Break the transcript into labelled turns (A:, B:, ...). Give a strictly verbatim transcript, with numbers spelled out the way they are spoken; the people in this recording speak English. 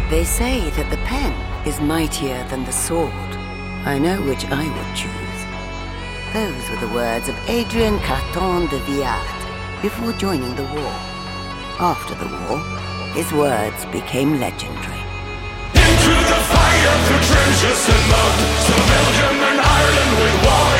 A: They say that the pen is mightier than the sword. I know which I would choose. Those were the words of Adrien Carton de Villard before joining the war. After the war, his words became legendary.
B: Into the fire through trenches and mud, so Belgium and Ireland with war.